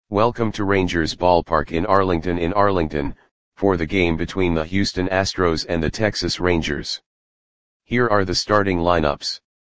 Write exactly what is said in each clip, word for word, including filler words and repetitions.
Welcome to Rangers Ballpark in Arlington in Arlington, for the game between the Houston Astros and the Texas Rangers. Here are the starting lineups.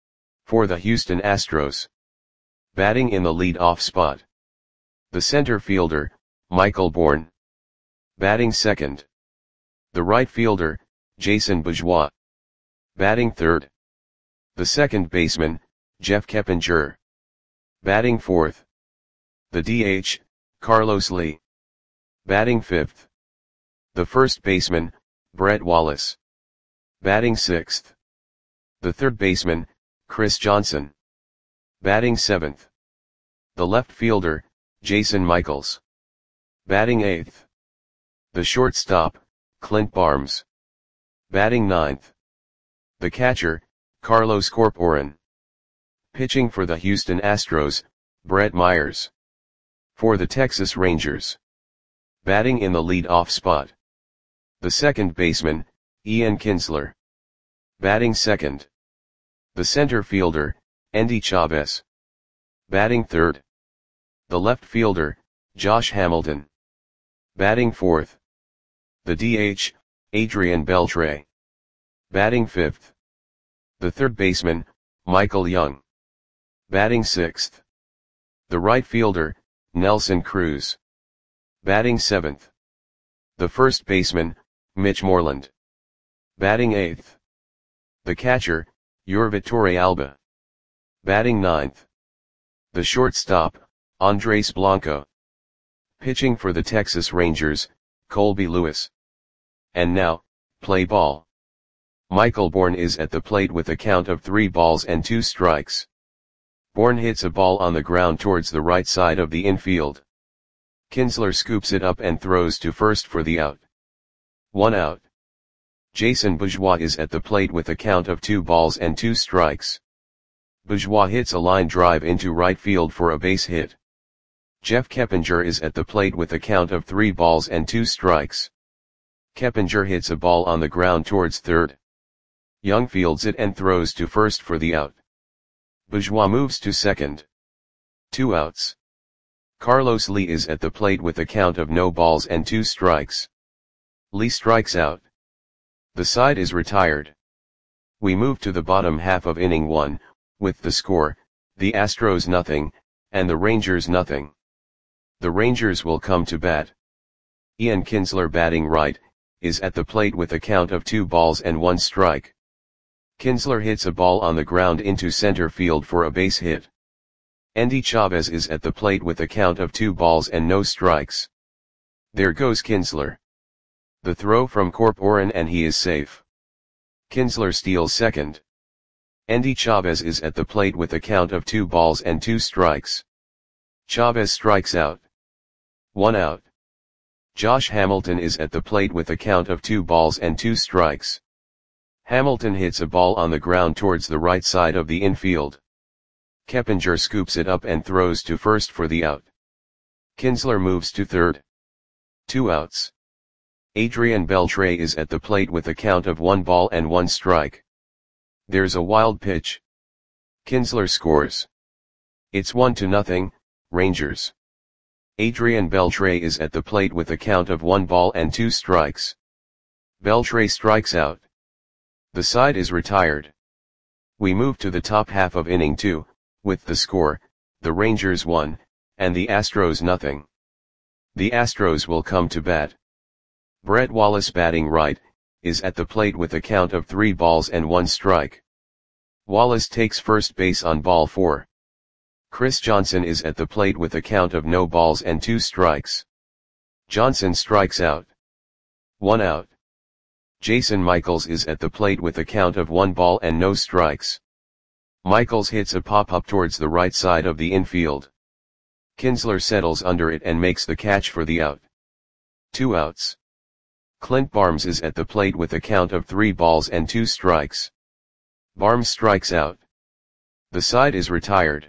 For the Houston Astros. Batting in the lead-off spot. The center fielder, Michael Bourn. Batting second. The right fielder, Jason Bourgeois. Batting third. The second baseman, Jeff Keppinger. Batting fourth. The D H, Carlos Lee. Batting fifth. The first baseman, Brett Wallace. Batting sixth. The third baseman, Chris Johnson. Batting seventh. The left fielder, Jason Michaels. Batting eighth. The shortstop, Clint Barnes. Batting ninth. The catcher, Carlos Corporan. Pitching for the Houston Astros, Brett Myers. For the Texas Rangers. Batting in the lead-off spot. The second baseman, Ian Kinsler. Batting second. The center fielder, Endy Chavez. Batting third. The left fielder, Josh Hamilton. Batting fourth. The D H, Adrian Beltre. Batting fifth. The third baseman, Michael Young. Batting sixth. The right fielder, Nelson Cruz. Batting seventh. The first baseman, Mitch Moreland. Batting eighth. The catcher, Yurvatore Alba. Batting ninth. The shortstop, Andres Blanco. Pitching for the Texas Rangers, Colby Lewis. And now, play ball. Michael Bourn is at the plate with a count of three balls and two strikes. Bourn hits a ball on the ground towards the right side of the infield. Kinsler scoops it up and throws to first for the out. One out. Jason Bourgeois is at the plate with a count of two balls and two strikes. Bourgeois hits a line drive into right field for a base hit. Jeff Keppinger is at the plate with a count of three balls and two strikes. Keppinger hits a ball on the ground towards third. Young fields it and throws to first for the out. Bourgeois moves to second. Two outs. Carlos Lee is at the plate with a count of no balls and two strikes. Lee strikes out. The side is retired. We move to the bottom half of inning one, with the score, the Astros nothing, and the Rangers nothing. The Rangers will come to bat. Ian Kinsler, batting right, is at the plate with a count of two balls and one strike. Kinsler hits a ball on the ground into center field for a base hit. Endy Chavez is at the plate with a count of two balls and no strikes. There goes Kinsler. The throw from Corporan and he is safe. Kinsler steals second. Endy Chavez is at the plate with a count of two balls and two strikes. Chavez strikes out. One out. Josh Hamilton is at the plate with a count of two balls and two strikes. Hamilton hits a ball on the ground towards the right side of the infield. Keppinger scoops it up and throws to first for the out. Kinsler moves to third. Two outs. Adrian Beltre is at the plate with a count of one ball and one strike. There's a wild pitch. Kinsler scores. It's one to nothing, Rangers. Adrian Beltre is at the plate with a count of one ball and two strikes. Beltre strikes out. The side is retired. We move to the top half of inning two, with the score, the Rangers one, and the Astros nothing. The Astros will come to bat. Brett Wallace, batting right, is at the plate with a count of three balls and one strike. Wallace takes first base on ball four. Chris Johnson is at the plate with a count of no balls and two strikes. Johnson strikes out. One out. Jason Michaels is at the plate with a count of one ball and no strikes. Michaels hits a pop-up towards the right side of the infield. Kinsler settles under it and makes the catch for the out. Two outs. Clint Barnes is at the plate with a count of three balls and two strikes. Barnes strikes out. The side is retired.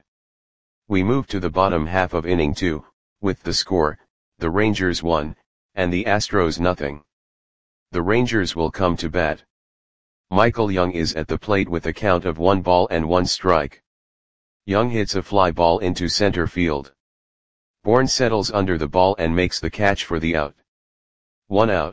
We move to the bottom half of inning two, with the score, the Rangers one, and the Astros nothing. The Rangers will come to bat. Michael Young is at the plate with a count of one ball and one strike. Young hits a fly ball into center field. Bourne settles under the ball and makes the catch for the out. One out.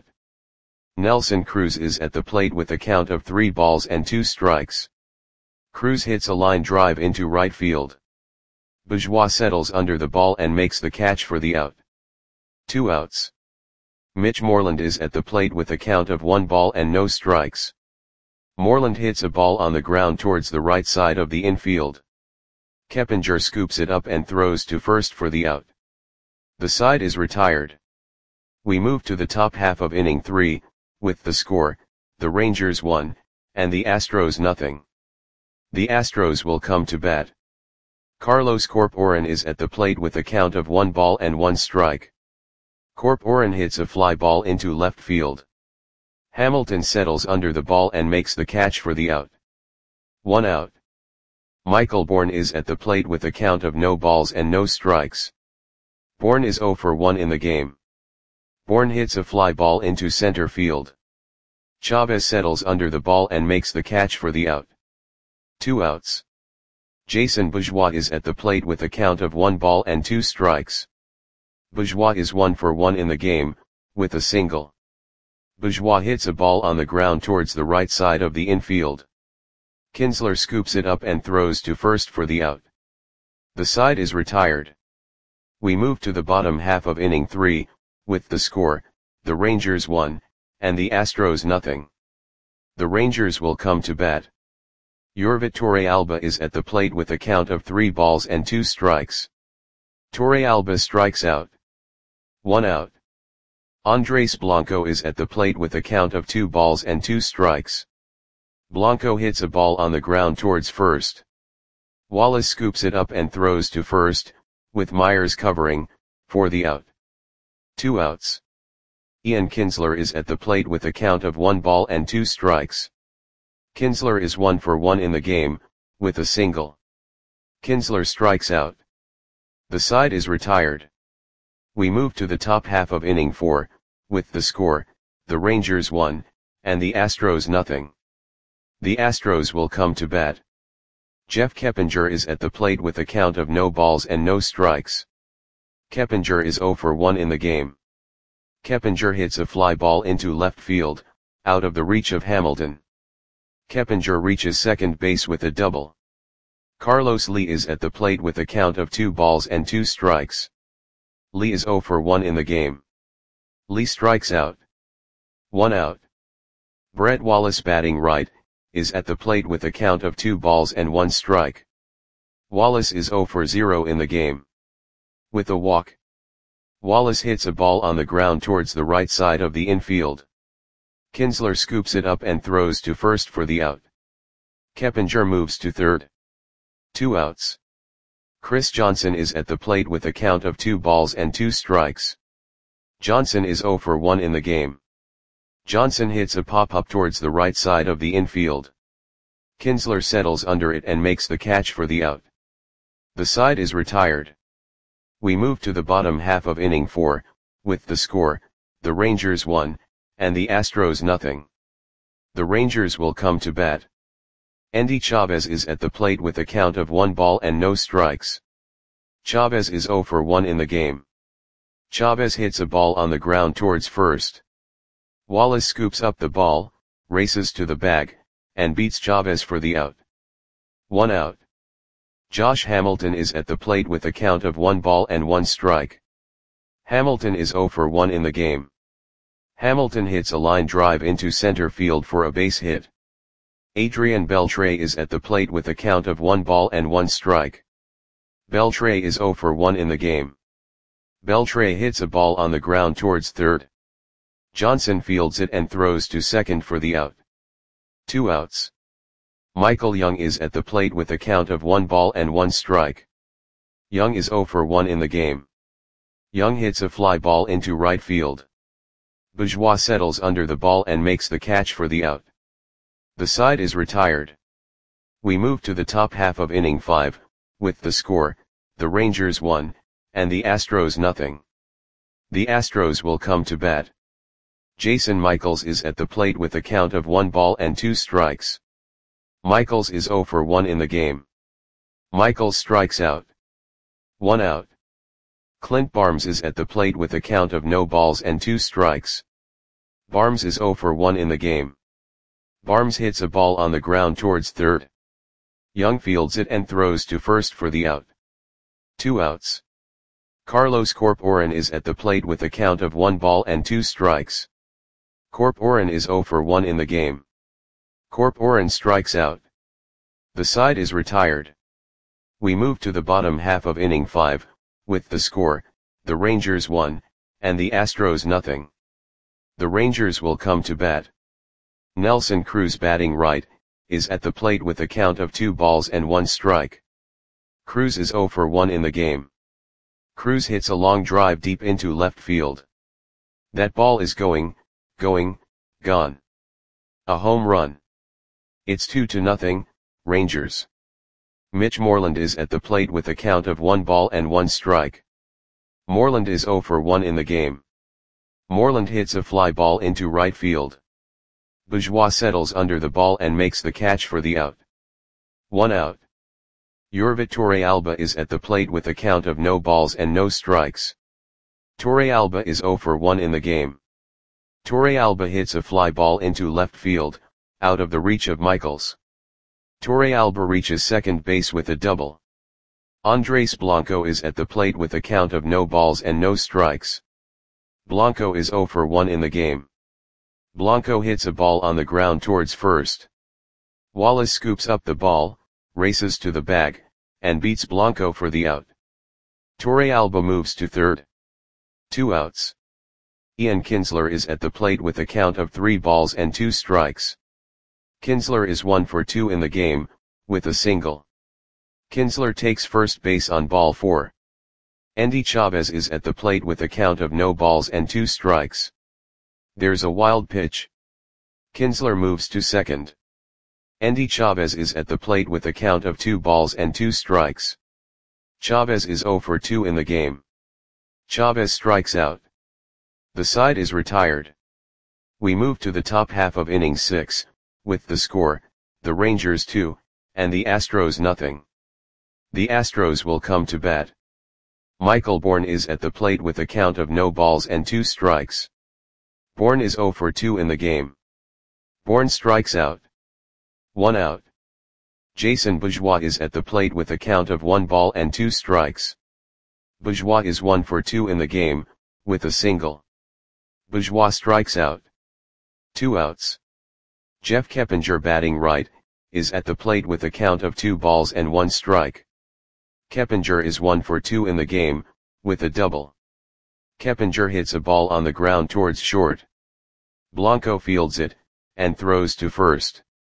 Nelson Cruz is at the plate with a count of three balls and two strikes. Cruz hits a line drive into right field. Bourgeois settles under the ball and makes the catch for the out. Two outs. Mitch Moreland is at the plate with a count of one ball and no strikes. Moreland hits a ball on the ground towards the right side of the infield. Keppinger scoops it up and throws to first for the out. The side is retired. We move to the top half of inning three, with the score, the Rangers one, and the Astros nothing. The Astros will come to bat. Carlos Corporan is at the plate with a count of one ball and one strike. Corporan hits a fly ball into left field. Hamilton settles under the ball and makes the catch for the out. One out. Michael Bourne is at the plate with a count of no balls and no strikes. Bourne is oh for one in the game. Bourne hits a fly ball into center field. Chavez settles under the ball and makes the catch for the out. Two outs. Jason Bourgeois is at the plate with a count of one ball and two strikes. Bourgeois is one for one in the game, with a single. Bourgeois hits a ball on the ground towards the right side of the infield. Kinsler scoops it up and throws to first for the out. The side is retired. We move to the bottom half of inning three, with the score, the Rangers one, and the Astros nothing. The Rangers will come to bat. Yorvit Torrealba is at the plate with a count of three balls and two strikes. Torrealba strikes out. One out. Andres Blanco is at the plate with a count of two balls and two strikes. Blanco hits a ball on the ground towards first. Wallace scoops it up and throws to first, with Myers covering, for the out. Two outs. Ian Kinsler is at the plate with a count of one ball and two strikes. Kinsler is one for one in the game, with a single. Kinsler strikes out. The side is retired. We move to the top half of inning four, with the score, the Rangers one, and the Astros nothing. The Astros will come to bat. Jeff Keppinger is at the plate with a count of no balls and no strikes. Keppinger is oh for one in the game. Keppinger hits a fly ball into left field, out of the reach of Hamilton. Keppinger reaches second base with a double. Carlos Lee is at the plate with a count of two balls and two strikes. Lee is oh for one in the game. Lee strikes out. One out. Brett Wallace, batting right, is at the plate with a count of two balls and one strike. Wallace is oh for zero in the game. With a walk. Wallace hits a ball on the ground towards the right side of the infield. Kinsler scoops it up and throws to first for the out. Keppinger moves to third. Two outs. Chris Johnson is at the plate with a count of two balls and two strikes. Johnson is oh for one in the game. Johnson hits a pop-up towards the right side of the infield. Kinsler settles under it and makes the catch for the out. The side is retired. We move to the bottom half of inning four, with the score, the Rangers one, and the Astros nothing. The Rangers will come to bat. Endy Chavez is at the plate with a count of one ball and no strikes. Chavez is oh for one in the game. Chavez hits a ball on the ground towards first. Wallace scoops up the ball, races to the bag, and beats Chavez for the out. One out. Josh Hamilton is at the plate with a count of one ball and one strike. Hamilton is oh for one in the game. Hamilton hits a line drive into center field for a base hit. Adrian Beltre is at the plate with a count of one ball and one strike. Beltre is oh for one in the game. Beltre hits a ball on the ground towards third. Johnson fields it and throws to second for the out. Two outs. Michael Young is at the plate with a count of one ball and one strike. Young is oh for one in the game. Young hits a fly ball into right field. Bourgeois settles under the ball and makes the catch for the out. The side is retired. We move to the top half of inning five, with the score, the Rangers one, and the Astros nothing. The Astros will come to bat. Jason Michaels is at the plate with a count of one ball and two strikes. Michaels is oh for one in the game. Michaels strikes out. One out. Clint Barnes is at the plate with a count of no balls and two strikes. Barnes is zero for one in the game. Barnes hits a ball on the ground towards third. Young fields it and throws to first for the out. Two outs. Carlos Corporan is at the plate with a count of one ball and two strikes. Corporan is zero for one in the game. Corporan strikes out. The side is retired. We move to the bottom half of inning five, with the score, the Rangers one, and the Astros nothing. The Rangers will come to bat. Nelson Cruz, batting right, is at the plate with a count of two balls and one strike. Cruz is zero for one in the game. Cruz hits a long drive deep into left field. That ball is going, going, gone. A home run. It's two to nothing, Rangers. Mitch Moreland is at the plate with a count of one ball and one strike. Moreland is zero for one in the game. Moreland hits a fly ball into right field. Bourgeois settles under the ball and makes the catch for the out. One out. Yorvit Torrealba is at the plate with a count of no balls and no strikes. Torrealba is zero for one in the game. Torrealba hits a fly ball into left field, out of the reach of Michaels. Torrealba reaches second base with a double. Andres Blanco is at the plate with a count of no balls and no strikes. Blanco is zero for one in the game. Blanco hits a ball on the ground towards first. Wallace scoops up the ball, races to the bag, and beats Blanco for the out. Torrealba moves to third. Two outs. Ian Kinsler is at the plate with a count of three balls and two strikes. Kinsler is one for two in the game, with a single. Kinsler takes first base on ball four. Andy Chavez is at the plate with a count of no balls and two strikes. There's a wild pitch. Kinsler moves to second. Andy Chavez is at the plate with a count of two balls and two strikes. Chavez is zero for two in the game. Chavez strikes out. The side is retired. We move to the top half of inning six, with the score, the Rangers two, and the Astros nothing. The Astros will come to bat. Michael Bourne is at the plate with a count of no balls and two strikes. Bourne is zero for two in the game. Bourne strikes out. One out. Jason Bourgeois is at the plate with a count of one ball and two strikes. Bourgeois is one for two in the game, with a single. Bourgeois strikes out. Two outs. Jeff Keppinger, batting right, is at the plate with a count of two balls and one strike. Keppinger is one for two in the game, with a double. Keppinger hits a ball on the ground towards short. Blanco fields it, and throws to first.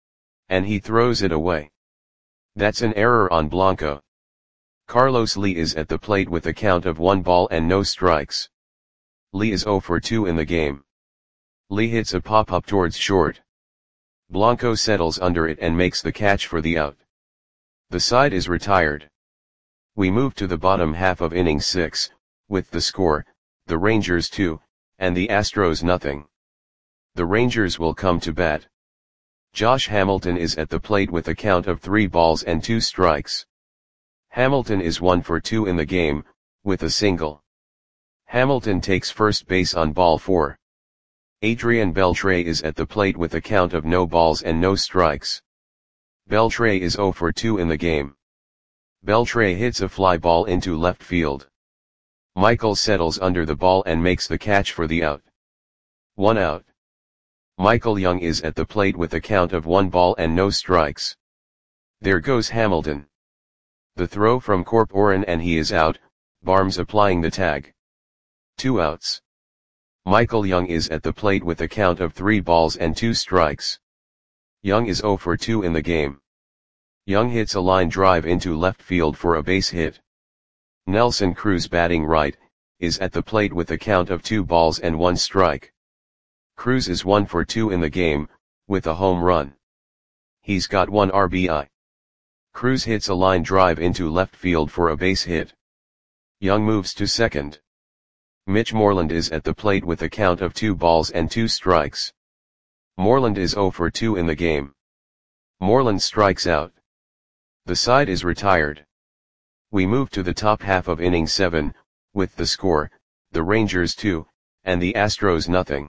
And he throws it away. That's an error on Blanco. Carlos Lee is at the plate with a count of one ball and no strikes. Lee is zero for two in the game. Lee hits a pop-up towards short. Blanco settles under it and makes the catch for the out. The side is retired. We move to the bottom half of inning six, with the score, the Rangers two, and the Astros nothing. The Rangers will come to bat. Josh Hamilton is at the plate with a count of three balls and two strikes. Hamilton is one for two in the game, with a single. Hamilton takes first base on ball four. Adrian Beltre is at the plate with a count of no balls and no strikes. Beltre is zero for two in the game. Beltre hits a fly ball into left field. Michael settles under the ball and makes the catch for the out. One out. Michael Young is at the plate with a count of one ball and no strikes. There goes Hamilton. The throw from Corporan and he is out, Barnes applying the tag. Two outs. Michael Young is at the plate with a count of three balls and two strikes. Young is zero for two in the game. Young hits a line drive into left field for a base hit. Nelson Cruz, batting right, is at the plate with a count of two balls and one strike. Cruz is one for two in the game, with a home run. He's got one R B I. Cruz hits a line drive into left field for a base hit. Young moves to second. Mitch Moreland is at the plate with a count of two balls and two strikes. Moreland is zero for two in the game. Moreland strikes out. The side is retired. We move to the top half of inning seven, with the score, the Rangers two, and the Astros nothing.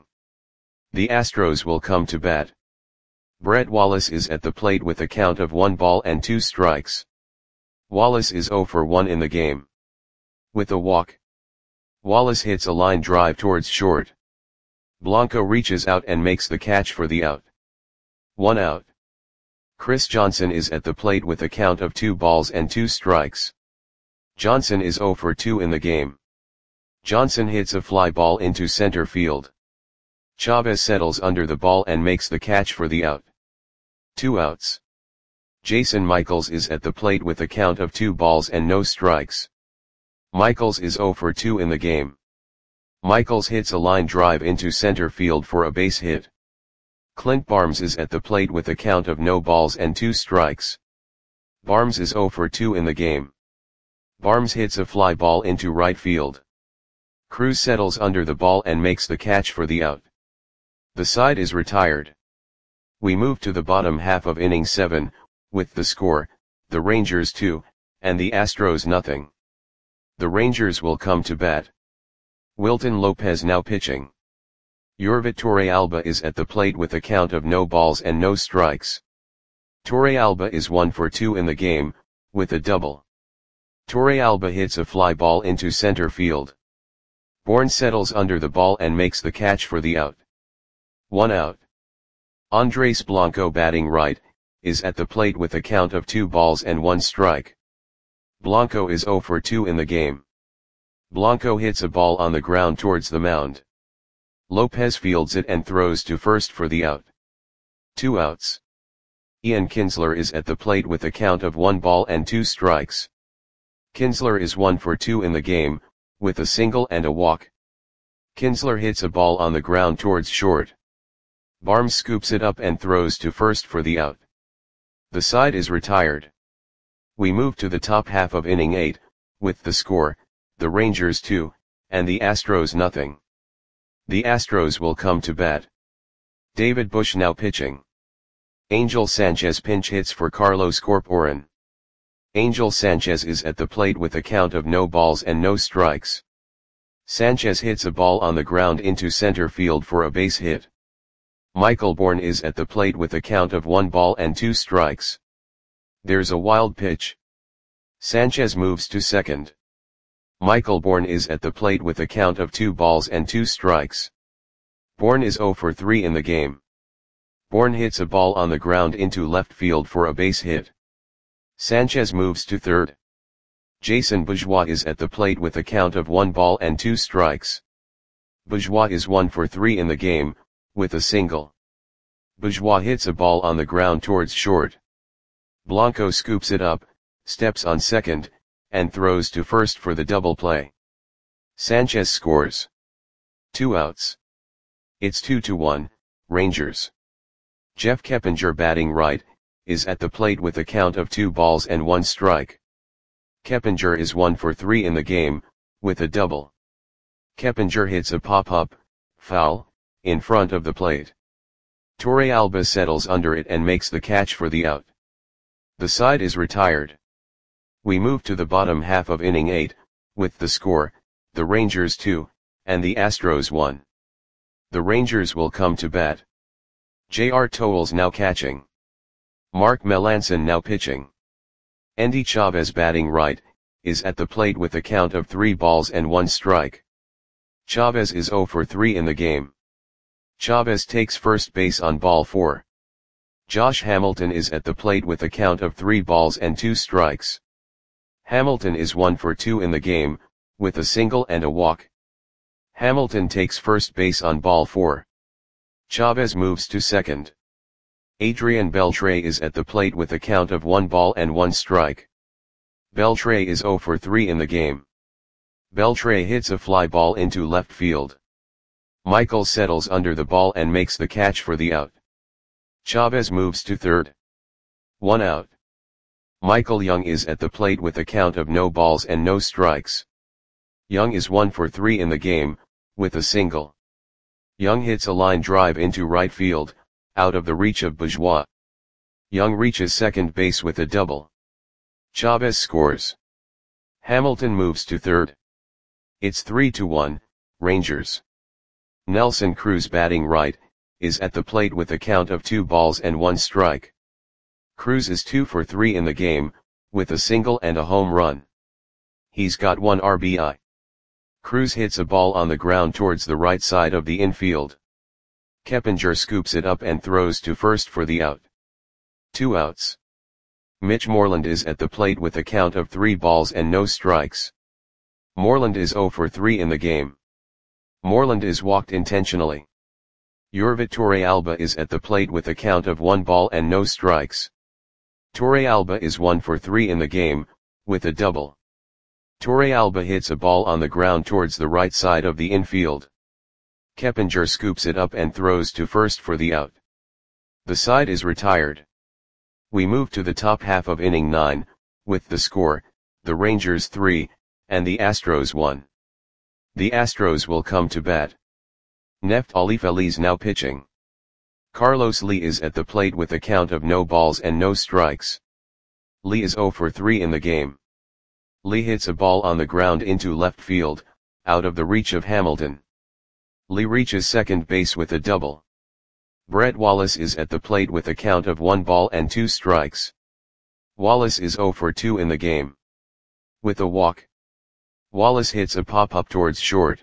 The Astros will come to bat. Brett Wallace is at the plate with a count of one ball and two strikes. Wallace is oh for one in the game. With a walk. Wallace hits a line drive towards short. Blanco reaches out and makes the catch for the out. One out. Chris Johnson is at the plate with a count of two balls and two strikes. Johnson is oh for two in the game. Johnson hits a fly ball into center field. Chavez settles under the ball and makes the catch for the out. Two outs. Jason Michaels is at the plate with a count of two balls and no strikes. Michaels is oh for two in the game. Michaels hits a line drive into center field for a base hit. Clint Barnes is at the plate with a count of no balls and two strikes. Barnes is oh for two in the game. Barnes hits a fly ball into right field. Cruz settles under the ball and makes the catch for the out. The side is retired. We move to the bottom half of inning seven, with the score, the Rangers two, and the Astros nothing. The Rangers will come to bat. Wilton Lopez now pitching. Yorvit Torrealba is at the plate with a count of no balls and no strikes. Torrealba is one for two in the game, with a double. Torrealba hits a fly ball into center field. Bourne settles under the ball and makes the catch for the out. One out. Andres Blanco batting right, is at the plate with a count of two balls and one strike. Blanco is oh for two in the game. Blanco hits a ball on the ground towards the mound. Lopez fields it and throws to first for the out. Two outs. Ian Kinsler is at the plate with a count of one ball and two strikes. Kinsler is one for two in the game, with a single and a walk. Kinsler hits a ball on the ground towards short. Barnes scoops it up and throws to first for the out. The side is retired. We move to the top half of inning eight, with the score, the Rangers two, and the Astros nothing. The Astros will come to bat. David Bush now pitching. Angel Sanchez pinch hits for Carlos Corporan. Angel Sanchez is at the plate with a count of no balls and no strikes. Sanchez hits a ball on the ground into center field for a base hit. Michael Bourne is at the plate with a count of one ball and two strikes. There's a wild pitch. Sanchez moves to second. Michael Bourne is at the plate with a count of two balls and two strikes. Bourne is oh for three in the game. Bourne hits a ball on the ground into left field for a base hit. Sanchez moves to third. Jason Bourgeois is at the plate with a count of one ball and two strikes. Bourgeois is one for three in the game, with a single. Bourgeois hits a ball on the ground towards short. Blanco scoops it up, steps on second, and throws to first for the double play. Sanchez scores. Two outs. It's two to one, Rangers. Jeff Keppinger batting right, is at the plate with a count of two balls and one strike. Keppinger is one for three in the game, with a double. Keppinger hits a pop-up, foul, in front of the plate. Torrealba settles under it and makes the catch for the out. The side is retired. We move to the bottom half of inning eight, with the score, the Rangers two, and the Astros one. The Rangers will come to bat. J R Towles now catching. Mark Melancon now pitching. Endy Chavez batting right, is at the plate with a count of three balls and one strike. Chavez is oh for three in the game. Chavez takes first base on ball four. Josh Hamilton is at the plate with a count of three balls and two strikes. Hamilton is one for two in the game, with a single and a walk. Hamilton takes first base on ball four. Chavez moves to second. Adrian Beltre is at the plate with a count of one ball and one strike. Beltre is oh for three in the game. Beltre hits a fly ball into left field. Michael settles under the ball and makes the catch for the out. Chavez moves to third. One out. Michael Young is at the plate with a count of no balls and no strikes. Young is one for three in the game, with a single. Young hits a line drive into right field, out of the reach of Bourgeois. Young reaches second base with a double. Chavez scores. Hamilton moves to third. It's three to one, Rangers. Nelson Cruz, batting right, is at the plate with a count of two balls and one strike. Cruz is two for three in the game, with a single and a home run. He's got one R B I. Cruz hits a ball on the ground towards the right side of the infield. Keppinger scoops it up and throws to first for the out. Two outs. Mitch Moreland is at the plate with a count of three balls and no strikes. Moreland is zero for three in the game. Moreland is walked intentionally. Yorvit Torrealba is at the plate with a count of one ball and no strikes. Torrealba is one for three in the game, with a double. Torrealba hits a ball on the ground towards the right side of the infield. Keppinger scoops it up and throws to first for the out. The side is retired. We move to the top half of inning nine, with the score, the Rangers three, and the Astros one. The Astros will come to bat. Neftali Feliz now pitching. Carlos Lee is at the plate with a count of no balls and no strikes. Lee is zero for three in the game. Lee hits a ball on the ground into left field, out of the reach of Hamilton. Lee reaches second base with a double. Brett Wallace is at the plate with a count of one ball and two strikes. Wallace is zero for two in the game. With a walk. Wallace hits a pop-up towards short.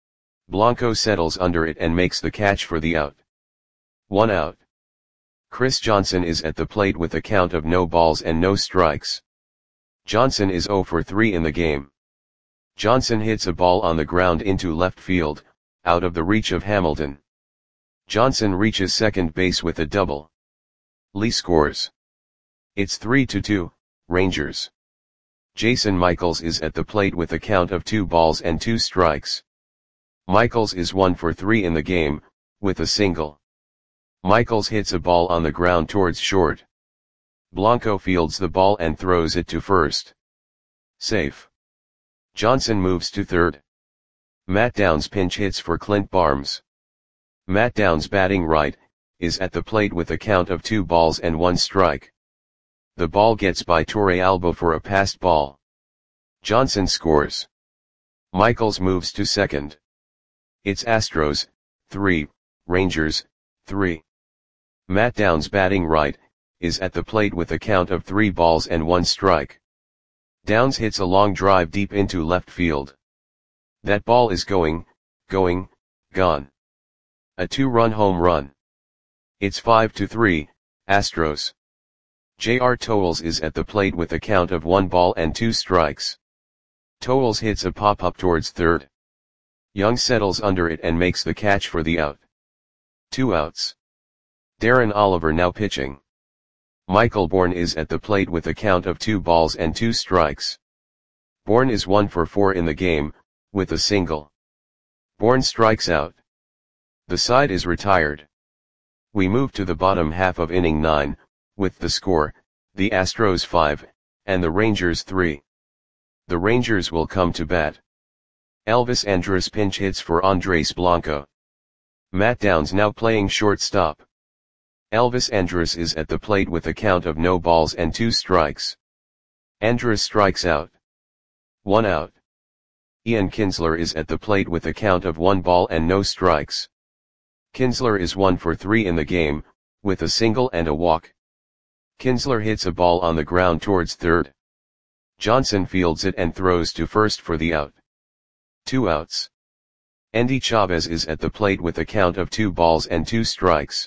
Blanco settles under it and makes the catch for the out. One out. Chris Johnson is at the plate with a count of no balls and no strikes. Johnson is zero for three in the game. Johnson hits a ball on the ground into left field, out of the reach of Hamilton. Johnson reaches second base with a double. Lee scores. It's three to two, Rangers. Jason Michaels is at the plate with a count of two balls and two strikes. Michaels is one for three in the game, with a single. Michaels hits a ball on the ground towards short. Blanco fields the ball and throws it to first. Safe. Johnson moves to third. Matt Downs pinch hits for Clint Barnes. Matt Downs, batting right, is at the plate with a count of two balls and one strike. The ball gets by Torrealba for a passed ball. Johnson scores. Michaels moves to second. It's Astros, three, Rangers, three. Matt Downs, batting right, is at the plate with a count of three balls and one strike. Downs hits a long drive deep into left field. That ball is going, going, gone. A two-run home run. It's five to three, Astros. J R Towles is at the plate with a count of one ball and two strikes. Towles hits a pop-up towards third. Young settles under it and makes the catch for the out. Two outs. Darren Oliver now pitching. Michael Bourne is at the plate with a count of two balls and two strikes. Bourne is one for four in the game, with a single. Bourne strikes out. The side is retired. We move to the bottom half of inning nine, with the score, the Astros five, and the Rangers three. The Rangers will come to bat. Elvis Andrus pinch hits for Andres Blanco. Matt Downs now playing shortstop. Elvis Andrus is at the plate with a count of no balls and two strikes. Andrus strikes out. One out. Ian Kinsler is at the plate with a count of one ball and no strikes. Kinsler is one for three in the game, with a single and a walk. Kinsler hits a ball on the ground towards third. Johnson fields it and throws to first for the out. Two outs. Endy Chavez is at the plate with a count of two balls and two strikes.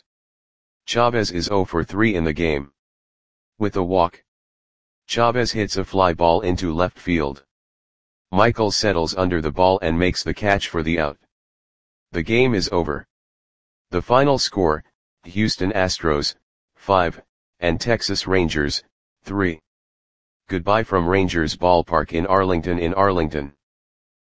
Chavez is zero for three in the game. With a walk. Chavez hits a fly ball into left field. Michael settles under the ball and makes the catch for the out. The game is over. The final score, Houston Astros, five, and Texas Rangers, three. Goodbye from Rangers Ballpark in Arlington in Arlington.